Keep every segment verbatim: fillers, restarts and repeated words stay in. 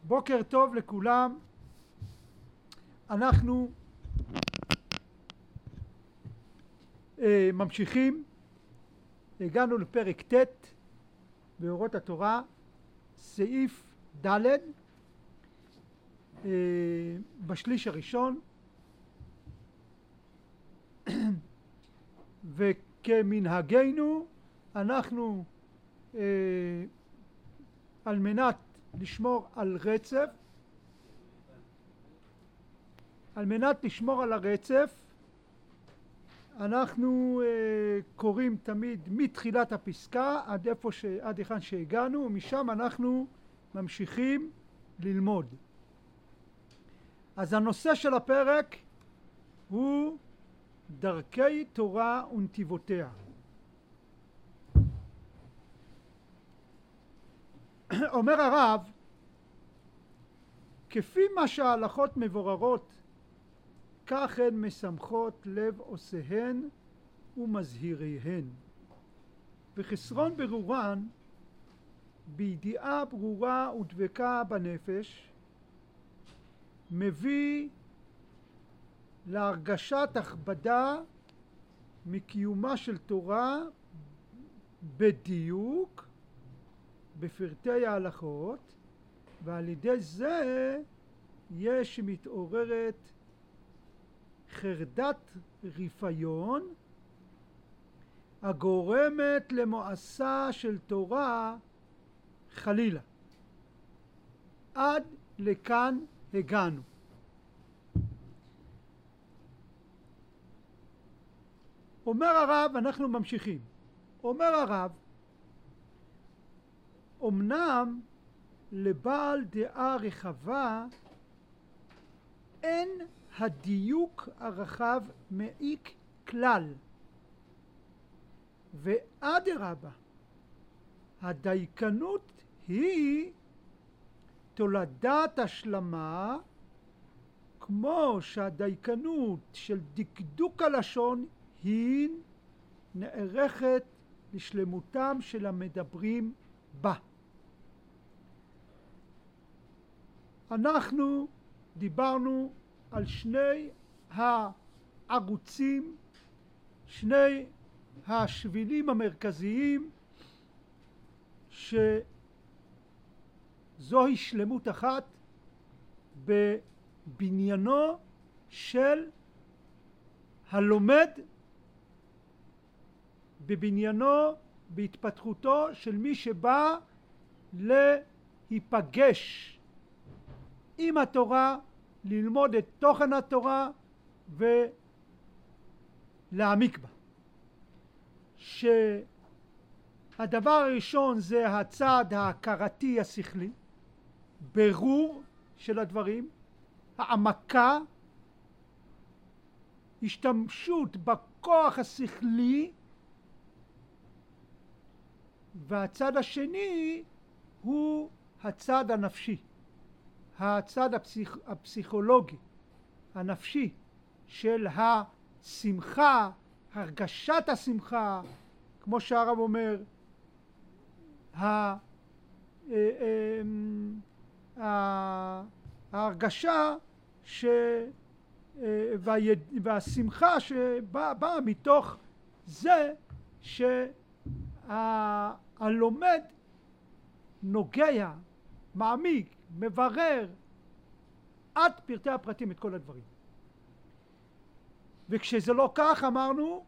בוקר טוב לכולם. אנחנו אה, ממשיכים. הגענו לפרק ט' באורות התורה, סעיף ד', אה, בשליש הראשון. וכמנהגנו אנחנו אה, על מנת לשמור על רצף, על מנת לשמור על הרצף, אנחנו אה, קוראים תמיד מתחילת הפסקה עד איפה ש... עד היכן שהגענו, ומשם אנחנו ממשיכים ללמוד. אז הנושא של הפרק הוא דרכי תורה ונתיבותיה. אומר הרב, כפי מה שההלכות מבוררות, כך הן משמחות לב עושיהן ומזהיריהן. וחסרון ברורן, בידיעה ברורה ודבקה בנפש, מביא להרגשת הכבדה מקיומה של תורה בדיוק בפרטי ההלכות, ועל ידי זה יש מתעוררת חרדת רפיון הגורמת למועשה של תורה חלילה. עד לכאן הגענו. אומר הרב, אנחנו ממשיכים. אומר הרב, אמנם לבעל דעה רחבה אין הדיוק הרחב מעיק כלל, ואדרבה, הדייקנות היא תולדת השלמה, כמו שהדייקנות של דקדוק הלשון היא נערכת לשלמותם של המדברים בה. אנחנו דיברנו על שני הערוצים, שני השבילים המרכזיים, שזוהי שלמות אחת בבניינו של הלומד, בבניינו, בהתפתחותו של מי שבא להיפגש עם התורה, ללמוד את תוכן התורה ולהעמיק בה. שהדבר הראשון זה הצעד ההכרתי השכלי, ברור של הדברים, העמקה, השתמשות בכוח השכלי, והצד השני הוא הצד הנפשי, הצד הפסיכ... הפסיכולוגי, הנפשי של השמחה, הרגשת השמחה, כמו שהרב אומר, ההרגשה ש... והשמחה שבאה מתוך זה שהלומד נוגע, מעמיק, מברר עד פרטי הפרטים את כל הדברים. וכשזה לא כך, אמרנו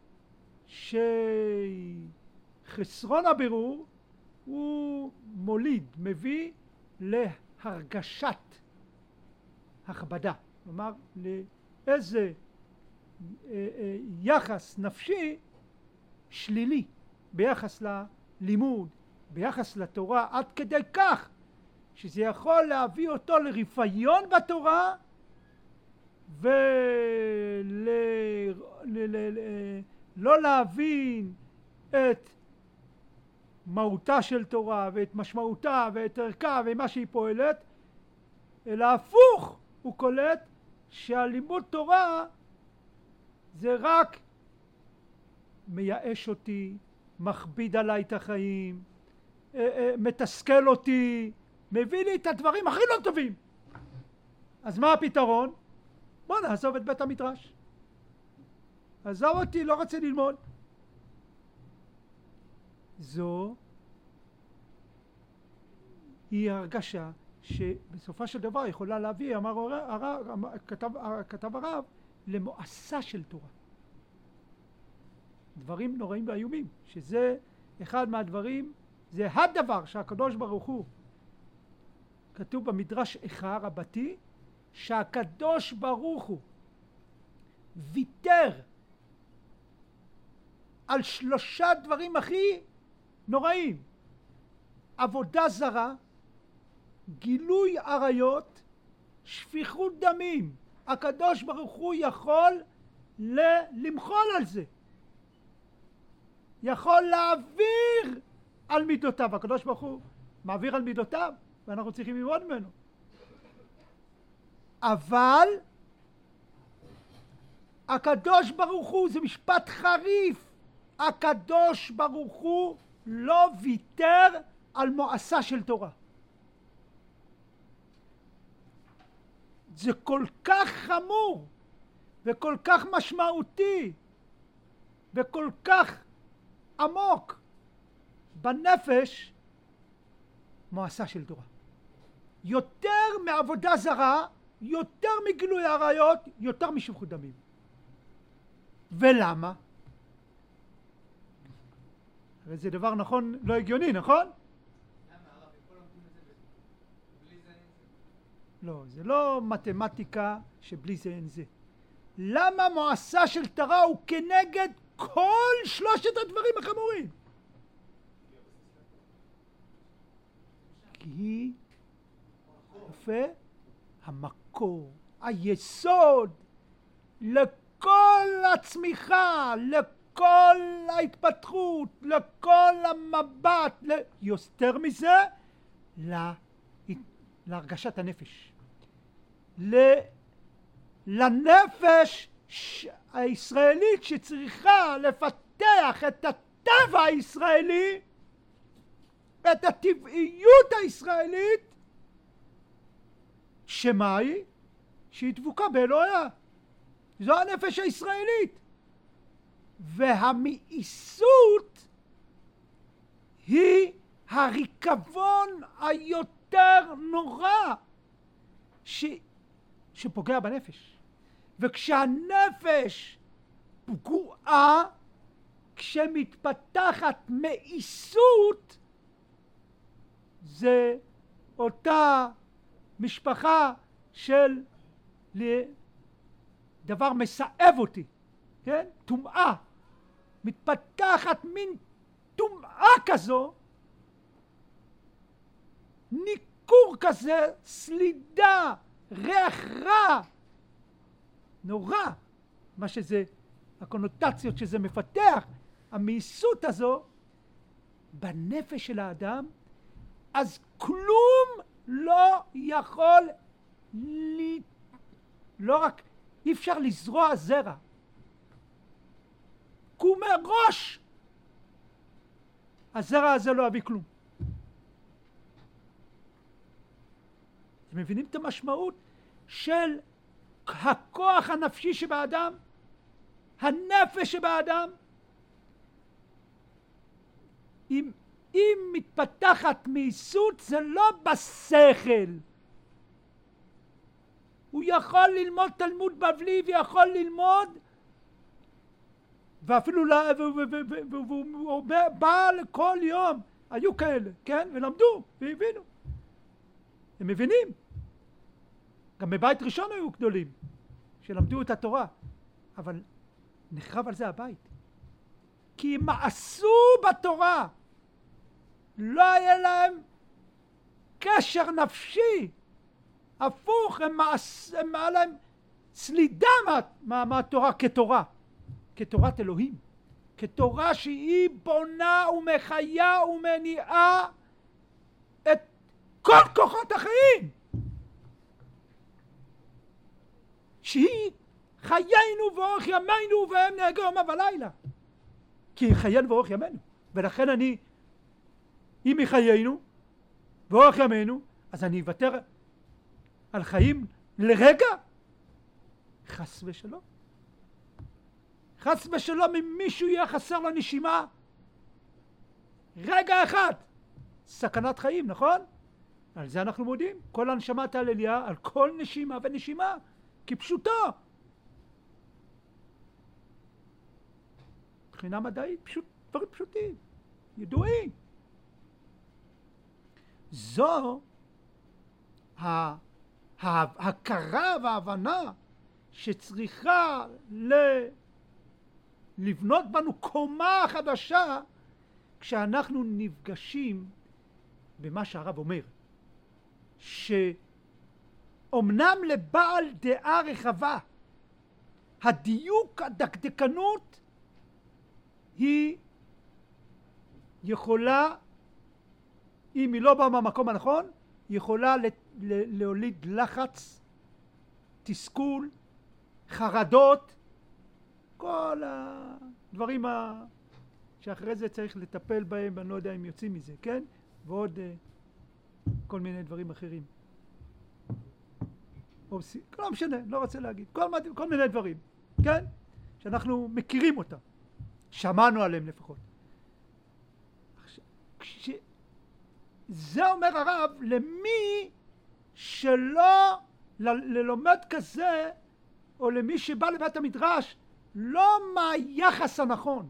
שחסרון הבירור הוא מוליד, מביא להרגשת הכבדה, כלומר לאיזה יחס נפשי שלילי ביחס ללימוד, ביחס לתורה, עד כדי כך שזה יכול להביא אותו לרפיון בתורה ולא להבין את מהותה של תורה ואת משמעותה ואת ערכה ומה שהיא פועלת, אלא הפוך, הוא קולט שהלימוד תורה זה רק מייאש אותי, מכביד עליי את החיים, מתסכל אותי, מביא לי את הדברים הכי לא טובים. אז מה הפתרון? בוא נעזוב את בית המדרש. עזוב אותי, לא רוצה ללמוד. זו היא הרגשה שבסופה של דבר יכולה להביא, אמר הרב, כתב, כתב הרב, למואסה של תורה. דברים נוראים ואיומים, שזה אחד מהדברים, זה הדבר שהקדוש ברוך הוא, כתוב במדרש איכה רבתי, שהקדוש ברוך הוא ויתר על שלושה דברים הכי נוראים: עבודה זרה, גילוי עריות, שפיכות דמים. הקדוש ברוך הוא יכול למחול על זה, יכול להעביר על מידותיו. הקדוש ברוך הוא מעביר על מידותיו ואנחנו צריכים ללמוד ממנו. אבל הקדוש ברוך הוא, זה משפט חריף, הקדוש ברוך הוא לא ויתר על מואסה של תורה. זה כל כך חמור וכל כך משמעותי וכל כך עמוק בנפש, מואסה של תורה. יותר מעבודה זרה, יותר מגילוי עריות, יותר משפיכות דמים. ולמה? הרי זה דבר נכון, לא הגיוני, נכון? למה הרב, יכול לומדים את זה בלי זה אין זה? לא, זה לא מתמטיקה שבלי זה אין זה. למה מואסה של תורה הוא כנגד כל שלושת הדברים החמורים? כי היא יפה, המקור, היסוד לכל הצמיחה, לכל ההתפתחות, לכל המבט, יותר מזה, להרגשת הנפש, לנפש הישראלית שצריכה לפתח את הטבע הישראלי, את הטבעיות הישראלית, שמה היא? שהיא דבוקה באלוהיה. זו הנפש הישראלית. והמאיסות היא הריקבון היותר נורא ש... שפוגע בנפש. וכשהנפש פגועה, כשמתפתחת מאיסות, זה אותה משפחה של דבר מסעב אותי, כן? טומאה. מתפתחת מין טומאה כזו, ניקור כזה, סלידה, ריח רע, נורא, מה שזה, הקונוטציות שזה מפתח, המאיסות הזו, בנפש של האדם, אז כלום לא יכול, לי, לא רק, אי אפשר לזרוע זרע. כי מראש הזרע הזה לא יביא כלום. אתם מבינים את המשמעות של הכוח הנפשי שבאדם? הנפש שבאדם? אם, אם מתפתחת מאיסות, זה לא בשכל. הוא יכול ללמוד תלמוד בבלי ויכול ללמוד, ואפילו והוא בא לכל יום, היו כאלה, כן? ולמדו והבינו. הם מבינים. גם בבית ראשון היו גדולים שלמדו את התורה, אבל נחרב על זה הבית. כי הם מעשו בתורה, לא היה להם קשר נפשי, הפוך, הם מעשו, הם היה להם סלידה מה, מה, מהתורה כתורה, כתורת אלוהים, כתורה שהיא בונה ומחיה ומניעה את כל כוחות החיים, שהיא חיינו ואורך ימינו והם נהגה יומם ולילה, כי היא חיינו ואורך ימינו. ולכן אני, אם היא חיינו ואורך ימינו, אז אני אוותר על חיים לרגע? חס ושלום. חס ושלום אם מישהו יהיה חסר לו נשימה. רגע אחד. סכנת חיים, נכון? על זה אנחנו מודים. כל הנשמה תהלליה, על כל נשימה ונשימה, כפשוטו. מבחינה מדעית, פשוט, דברים פשוטים, ידועים. זו ההכרה וההבנה שצריכה ל... לבנות בנו קומה חדשה כשאנחנו נפגשים במה שהרב אומר, שאומנם לבעל דעה רחבה הדיוק, הדקדקנות היא יכולה, אם היא לא באה מהמקום הנכון, היא יכולה להוליד לחץ, תסכול, חרדות, כל הדברים ה... שאחרי זה צריך לטפל בהם, ואני לא יודע אם יוצאים מזה, כן? ועוד uh, כל מיני דברים אחרים. או, לא משנה, לא רוצה להגיד. כל, כל מיני דברים, כן? שאנחנו מכירים אותם. שמענו עליהם לפחות. כש... זה אומר הרב, למי שלא ל... ללומד כזה, או למי שבא לבית המדרש, לא מה היחס הנכון.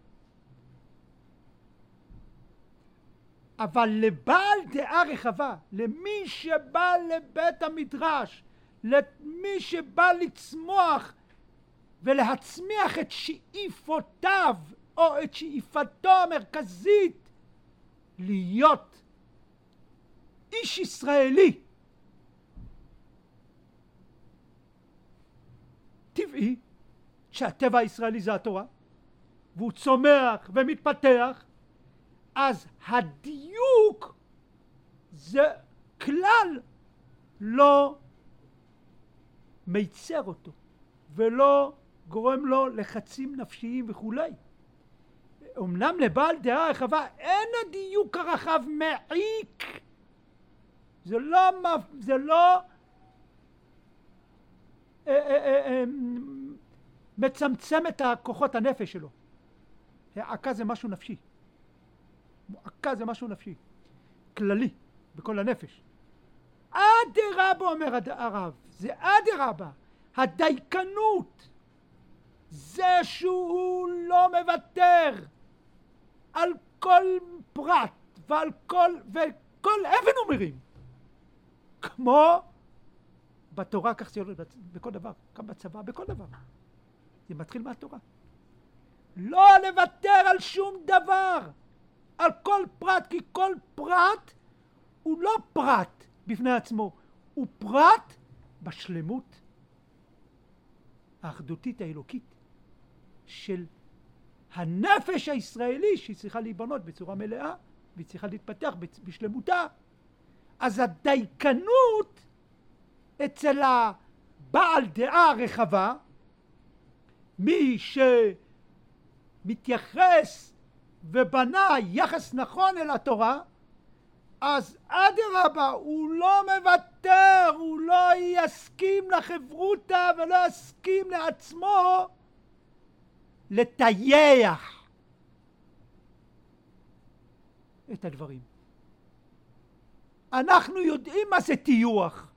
אבל לבעל דעה רחבה, למי שבא לבית המדרש, למי שבא לצמוח ולהצמיח את שאיפותיו או את שאיפתו המרכזית להיות איש ישראלי טבעי, שהטבע הישראלי זה התורה והוא צומח ומתפתח, אז הדיוק זה כלל לא מייצר אותו ולא גורם לו לחצים נפשיים וכולי. אמנם לבעל דעה רחבה אין הדיוק הרחב מעיק, זה לא, זה לא אה, אה, אה, מצמצם את כוחות הנפש שלו. העקה זה משהו נפשי, מועקה זה משהו נפשי, כללי, בכל הנפש. אדרבה אומר הרב, זה אדרבה, הדייקנות, זה שהוא לא מוותר על כל פרט ועל כל, וכל אבן הוא מרים. כמו בתורה, כך זה יורד בכל דבר, גם בצבא, בכל דבר. זה מתחיל מהתורה. לא לוותר על שום דבר, על כל פרט, כי כל פרט הוא לא פרט בפני עצמו, הוא פרט בשלמות האחדותית האלוקית של הנפש הישראלי, שהיא צריכה להיבנות בצורה מלאה והיא צריכה להתפתח בשלמותה. אז הדייקנות אצל הבעל דעה רחבה, מי שמתייחס ובנה יחס נכון אל התורה, אז אדרבה, הוא לא מוותר, הוא לא יסכים לחברותה ולא יסכים לעצמו לטייח את הדברים. אנחנו יודעים מה זה טיוח.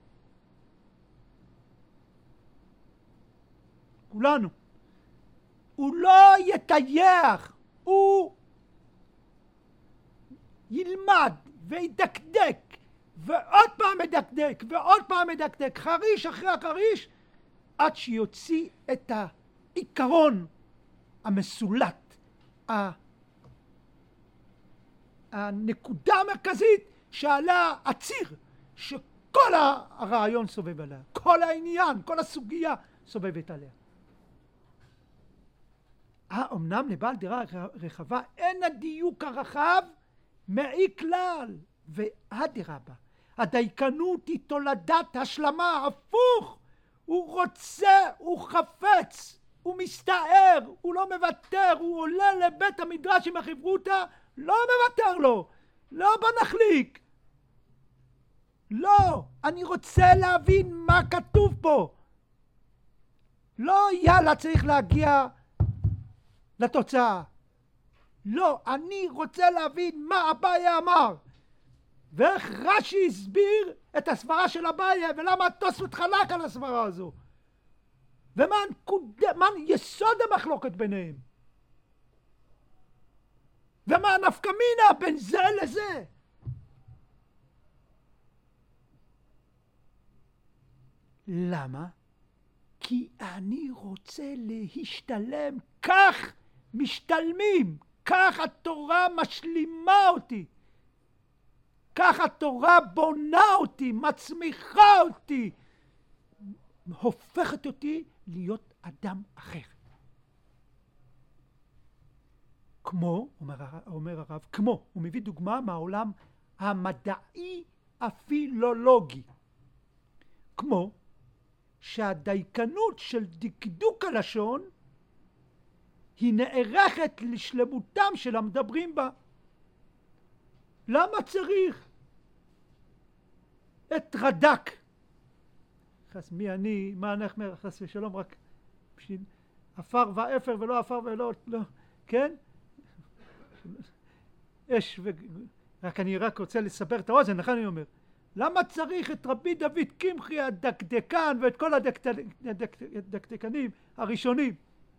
כולנו. הוא לא יטייח, הוא ילמד וידקדק ועוד פעם מדקדק ועוד פעם מדקדק, חריש אחרי החריש, עד שיוציא את העיקרון המסולט, הנקודה המרכזית שעליה הציר, שכל הרעיון סובב עליה, כל העניין, כל הסוגיה סובבת עליה. אמנם לבעל דעה רחבה אין הדיוק הרחב מעיק כלל, ואדרבה, הדייקנות היא תולדת השלמה, הפוך, הוא רוצה, הוא חפץ, הוא מסתער, הוא לא מוותר, הוא עולה לבית המדרש עם החברותה, לא מוותר לו, לא בוא נחליק. לא, אני רוצה להבין מה כתוב פה. לא יאללה צריך להגיע לתוצאה. לא, אני רוצה להבין מה אביי אמר. ואיך רש"י הסביר את הסברה של אביי, ולמה התוספות חלק על הסברה הזו. ומה הנקודה, מה יסוד המחלוקת ביניהם. ומה הנפקא מינה בין זה לזה. למה? כי אני רוצה להשתלם, כך משתלמים, כך התורה משלימה אותי, כך התורה בונה אותי, מצמיחה אותי, הופכת אותי להיות אדם אחר. כמו, אומר, אומר הרב, כמו, הוא מביא דוגמה מהעולם המדעי הפילולוגי, כמו שהדייקנות של דקדוק הלשון היא נערכת לשלמותם של המדברים בה. למה צריך את רד"ק? חס מי אני, מה אנחנו, חס ושלום, רק בשביל עפר ואפר ולא עפר ולא, לא, כן? אש ו... רק אני רק רוצה לסבר את האוזן, לכן אני אומר, למה צריך את רבי דוד קמחי הדקדקן ואת כל הדקדקנים הראשונים?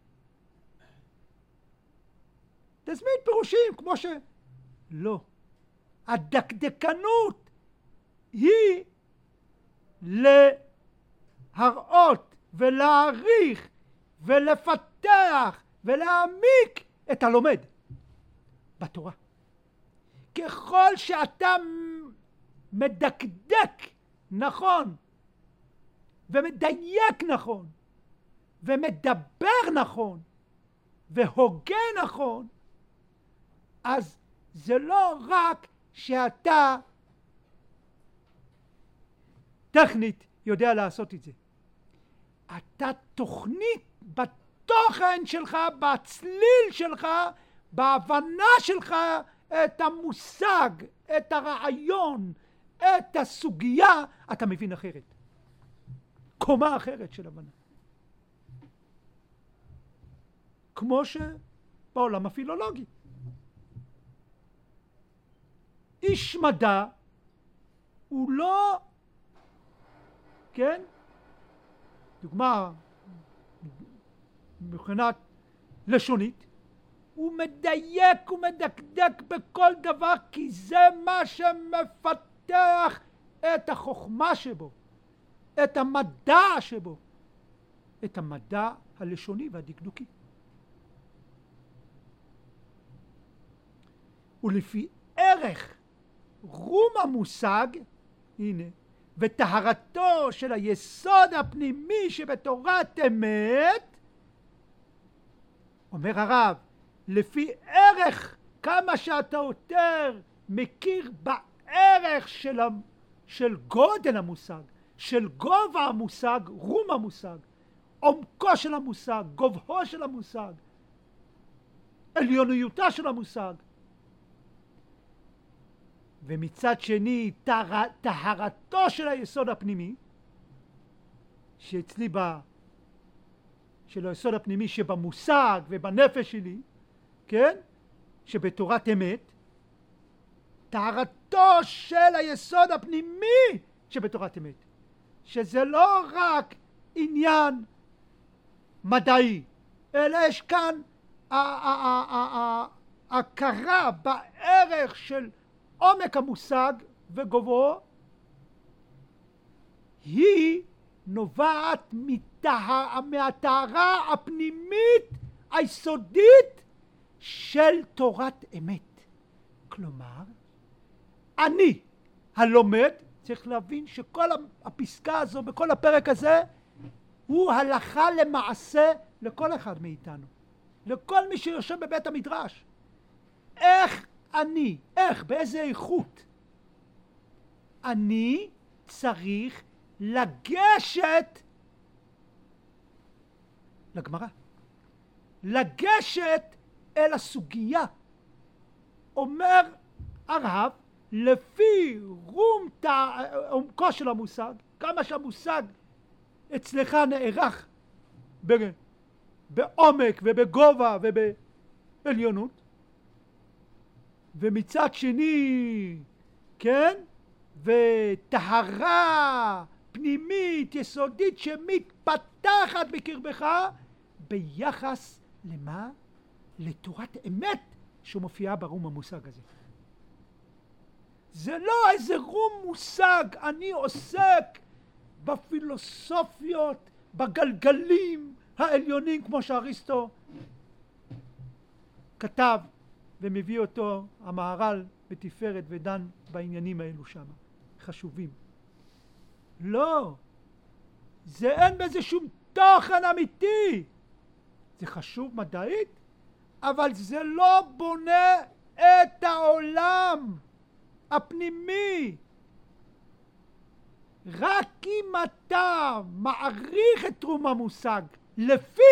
תזמין פירושים כמו ש... לא. הדקדקנות היא להראות ולהעריך ולפתח ולהעמיק את הלומד בתורה. ככל שאתה מדקדק נכון ומדייק נכון ומדבר נכון והוגה נכון, אז זה לא רק שאתה טכנית יודע לעשות את זה. אתה תוכנית בתוכן שלך, בצליל שלך, בהבנה שלך את המושג, את הרעיון, את הסוגיה, אתה מבין אחרת. קומה אחרת של הבנה. כמו שבעולם הפילולוגי. איש מדע הוא לא, כן? דוגמה מבחינת לשונית, הוא מדייק ומדקדק בכל דבר, כי זה מה שמפתח את החוכמה שבו, את המדע שבו, את המדע הלשוני והדקדוקי. ולפי ערך רום המושג, הנה, וטהרתו של היסוד הפנימי שבתורת אמת, אומר הרב, לפי ערך, כמה שאתה יותר מכיר בערך של, של גודל המושג, של גובה המושג, רום המושג, עומקו של המושג, גובהו של המושג, עליוניותה של המושג, ומצד שני טהרתו של היסוד הפנימי, שאצלי בה, של היסוד הפנימי שבמושג ובנפש שלי, כן? שבתורת אמת, טהרתו של היסוד הפנימי שבתורת אמת, שזה לא רק עניין מדעי, אלא יש כאן הכרה בערך של עומק המושג וגובהו, היא נובעת מהטהרה הפנימית היסודית של תורת אמת. כלומר, אני הלומד, צריך להבין שכל הפסקה הזו בכל הפרק הזה הוא הלכה למעשה לכל אחד מאיתנו, לכל מי שיושב בבית המדרש. איך אני, איך, באיזה איכות אני צריך לגשת לגמרא, לגשת אל הסוגיה. אומר הרב, לפי רום עומקו של המושג, כמה שהמושג אצלך נערך בעומק ובגובה ובעליונות, ומצד שני, כן, וטהרה פנימית יסודית שמתפתחת בקרבך ביחס למה? לתורת אמת שמופיעה ברום המושג הזה. זה לא איזה רום מושג, אני עוסק בפילוסופיות, בגלגלים העליונים, כמו שאריסטו כתב ומביא אותו המהר"ל בתפארת ודן בעניינים האלו שם, חשובים. לא, זה אין בזה שום תוכן אמיתי. זה חשוב מדעית, אבל זה לא בונה את העולם הפנימי. רק אם אתה מעריך את תרום המושג לפי,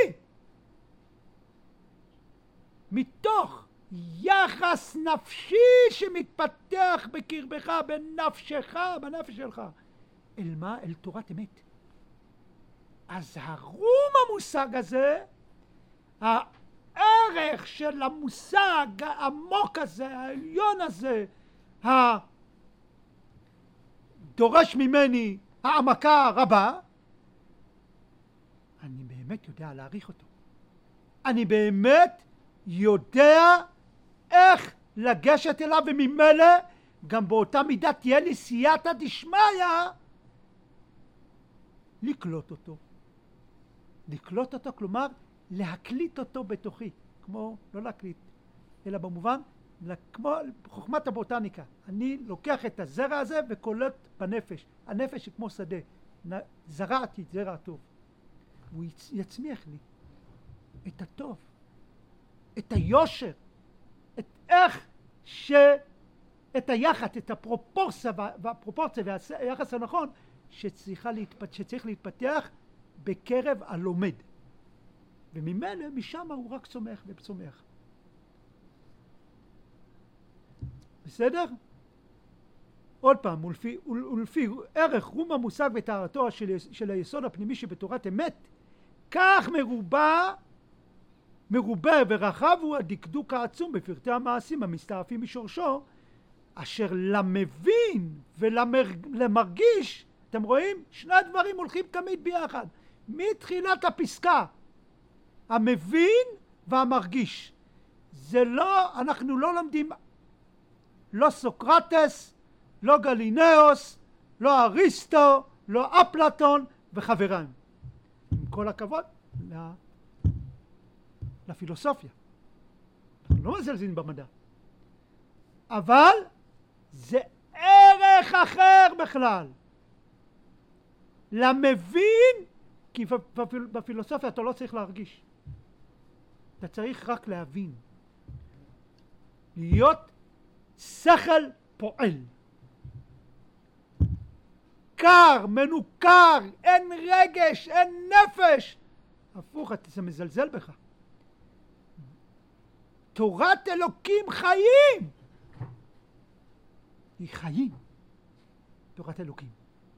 מתוך יחס נפשי שמתפתח בקרבך, בנפשך, בנפש שלך, אל מה? אל תורת אמת. אז הרום המושג הזה, הערך של המושג העמוק הזה, העליון הזה, הדורש ממני העמקה רבה, אני באמת יודע להעריך אותו. אני באמת יודע איך לגשת אליו, וממילא גם באותה מידה תהיה לי סייעתא דשמיא לקלוט אותו. לקלוט אותו, כלומר להקליט אותו בתוכי, כמו, לא להקליט, אלא במובן, כמו חוכמת הבוטניקה. אני לוקח את הזרע הזה וקולט בנפש. הנפש היא כמו שדה. זרעתי את זרע הטוב. הוא יצמיח לי את הטוב, את היושר, את איך ש... את היחס, את הפרופורציה והפרופורציה והיחס הנכון שצריכה להתפתח, שצריך להתפתח בקרב הלומד. וממילא משם הוא רק צומח וצומח. בסדר? עוד פעם, ולפי, ולפי ערך רום המושג וטהרתו של, של היסוד הפנימי שבתורת אמת, כך מרובה, מרובה ורחב הוא הדקדוק העצום בפרטי המעשים המסתעפים משורשו, אשר למבין ולמרגיש, אתם רואים? שני הדברים הולכים תמיד ביחד. מתחילת הפסקה, המבין והמרגיש. זה לא, אנחנו לא לומדים, לא סוקרטס, לא גלינאוס, לא אריסטו, לא אפלטון וחברם. עם כל הכבוד לפילוסופיה. אנחנו לא מזלזלים במדע. אבל זה ערך אחר בכלל. למבין, כי בפילוסופיה אתה לא צריך להרגיש. אתה צריך רק להבין. להיות שכל פועל. קר, מנוכר, אין רגש, אין נפש. הפוך, זה מזלזל בך. תורת אלוקים חיים. היא חיים. תורת אלוקים.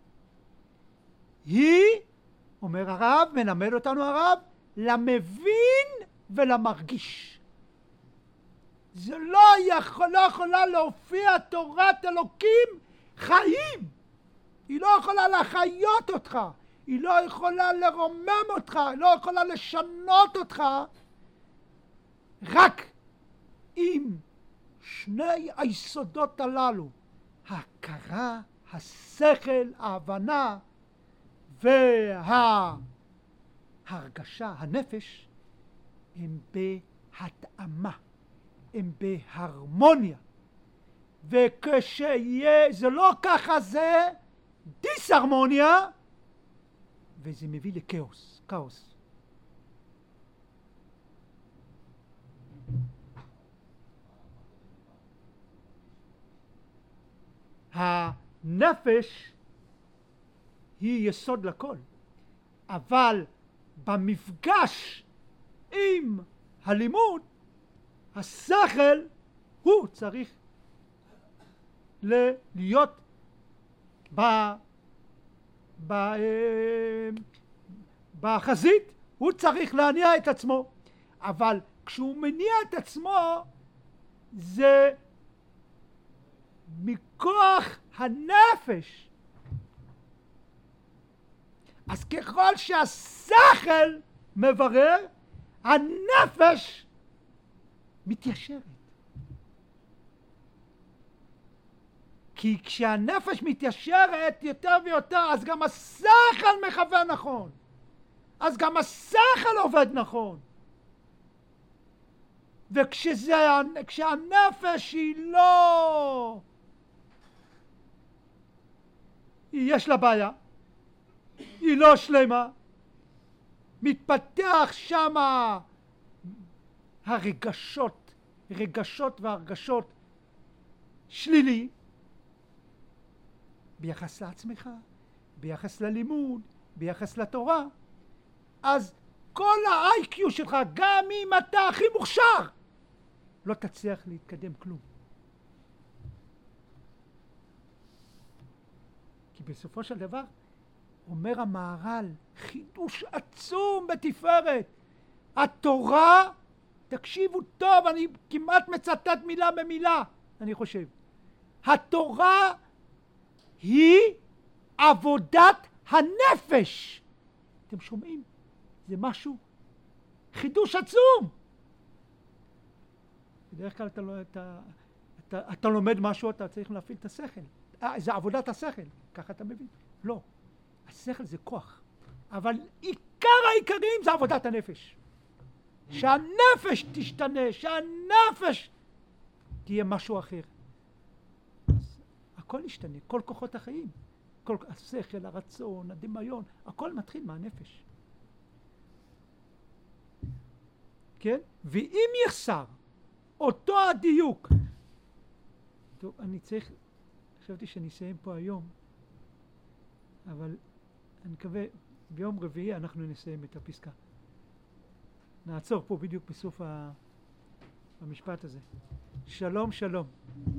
היא, אומר הרב, מלמד אותנו הרב, למבין ולמרגיש. זה לא יכול, לא יכולה להופיע תורת אלוקים חיים. היא לא יכולה לחיות אותך. היא לא יכולה לרומם אותך. היא לא יכולה לשנות אותך. רק עם שני היסודות הללו, ההכרה, השכל, ההבנה וההרגשה, הנפש, הם בהתאמה, הם בהרמוניה. וכשיהיה, זה לא ככה, זה דיסהרמוניה, וזה מביא לכאוס, כאוס. הנפש היא יסוד לכל, אבל במפגש עם הלימוד, השכל הוא צריך ל- להיות ב... ב... אה, בחזית, הוא צריך להניע את עצמו. אבל כשהוא מניע את עצמו, זה מכוח הנפש. אז ככל שהשכל מברר, הנפש מתיישרת. כי כשהנפש מתיישרת יותר ויותר, אז גם השכל מכוון נכון. אז גם השכל עובד נכון. וכשהנפש היא לא... יש לה בעיה, היא לא שלמה, מתפתח שמה הרגשות, רגשות והרגשות שלילי, ביחס לעצמך, ביחס ללימוד, ביחס לתורה, אז כל ה-איי קיו שלך, גם אם אתה הכי מוכשר, לא תצליח להתקדם כלום. כי בסופו של דבר, אומר המהר"ל, חידוש עצום בתפארת. התורה, תקשיבו טוב, אני כמעט מצטט מילה במילה, אני חושב. התורה היא עבודת הנפש. אתם שומעים? זה משהו, חידוש עצום. בדרך כלל אתה, לא, אתה, אתה, אתה לומד משהו, אתה צריך להפעיל את השכל. אה, זה עבודת השכל, ככה אתה מבין. לא, השכל זה כוח. אבל עיקר העיקרים זה עבודת הנפש. שהנפש תשתנה, שהנפש תהיה משהו אחר. אז הכל ישתנה, כל כוחות החיים. כל השכל, הרצון, הדמיון, הכל מתחיל מהנפש. כן? ואם יחסר אותו הדיוק, טוב, אני צריך, חשבתי שאני אסיים פה היום, אבל אני מקווה, ביום רביעי אנחנו נסיים את הפסקה. נעצור פה בדיוק בסוף המשפט הזה. שלום, שלום.